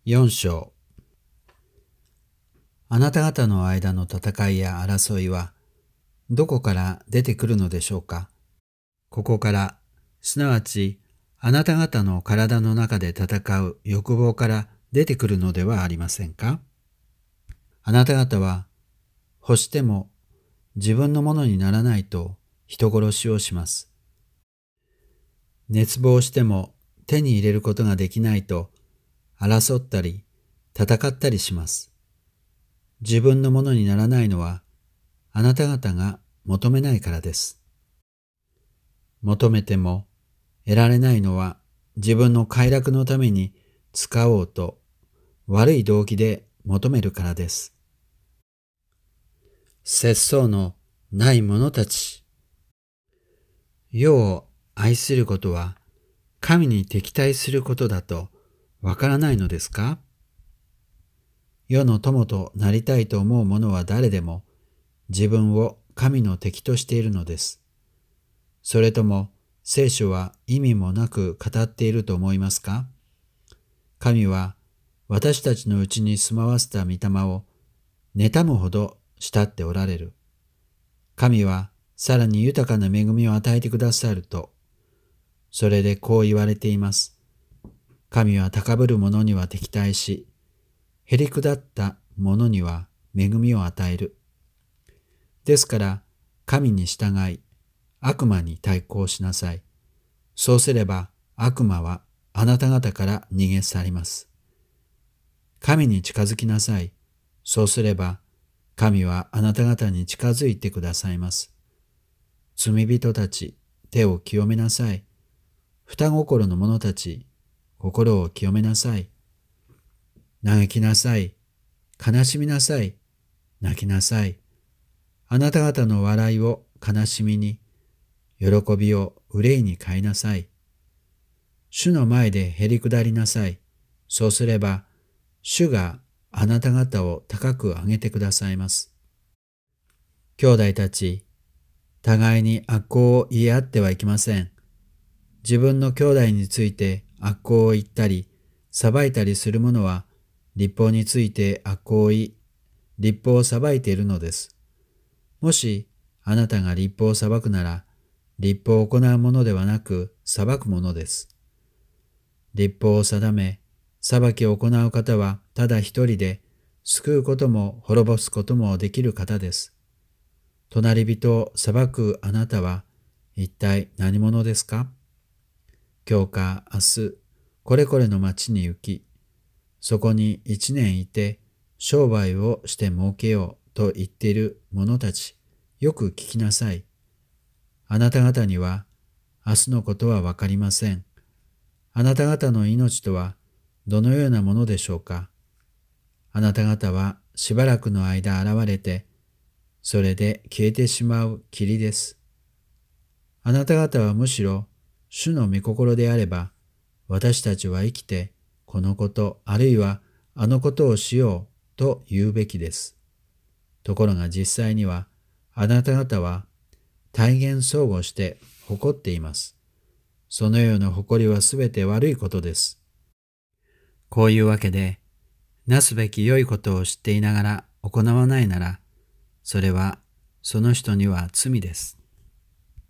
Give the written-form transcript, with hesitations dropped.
4章。あなた方の間の戦いや争いはどこから出てくるのでしょうか。ここから、すなわちあなた方の体の中で戦う欲望から出てくるのではありませんか。あなた方は欲しても自分のものにならないと人殺しをします。熱望しても手に入れることができないと争ったり戦ったりします。自分のものにならないのはあなた方が求めないからです。求めても得られないのは自分の快楽のために使おうと悪い動機で求めるからです。節操のない者たち。世を愛することは神に敵対することだとわからないのですか。世の友となりたいと思う者は誰でも自分を神の敵としているのです。それとも聖書は意味もなく語っていると思いますか。神は私たちのうちに住まわせた御霊を妬むほど慕っておられる。神はさらに豊かな恵みを与えてくださると、それでこう言われています。神は高ぶる者には敵対し、へりくだった者には恵みを与える。ですから神に従い、悪魔に対抗しなさい。そうすれば悪魔はあなた方から逃げ去ります。神に近づきなさい。そうすれば神はあなた方に近づいてくださいます。罪人たち、手を清めなさい。双心の者たち、心を清めなさい。嘆きなさい。悲しみなさい。泣きなさい。あなた方の笑いを悲しみに、喜びを憂いに変えなさい。主の前でへりくだりなさい。そうすれば、主があなた方を高く上げてくださいます。兄弟たち、互いに悪行を言い合ってはいけません。自分の兄弟について悪行を言ったり、裁いたりする者は、律法について悪行を言い、律法を裁いているのです。もし、あなたが律法を裁くなら、律法を行うものではなく裁くものです。律法を定め、裁きを行う方はただ一人で、救うことも滅ぼすこともできる方です。隣人を裁くあなたは一体何者ですか。今日か明日、これこれの町に行き、そこに1年いて商売をして儲けようと言っている者たち、よく聞きなさい。あなた方には明日のことはわかりません。あなた方の命とはどのようなものでしょうか。あなた方はしばらくの間現れて、それで消えてしまう霧です。あなた方はむしろ主の御心であれば、私たちは生きてこのことあるいはあのことをしようと言うべきです。ところが実際にはあなた方は大言相互して誇っています。そのような誇りはすべて悪いことです。こういうわけで、なすべき良いことを知っていながら行わないなら、それはその人には罪です。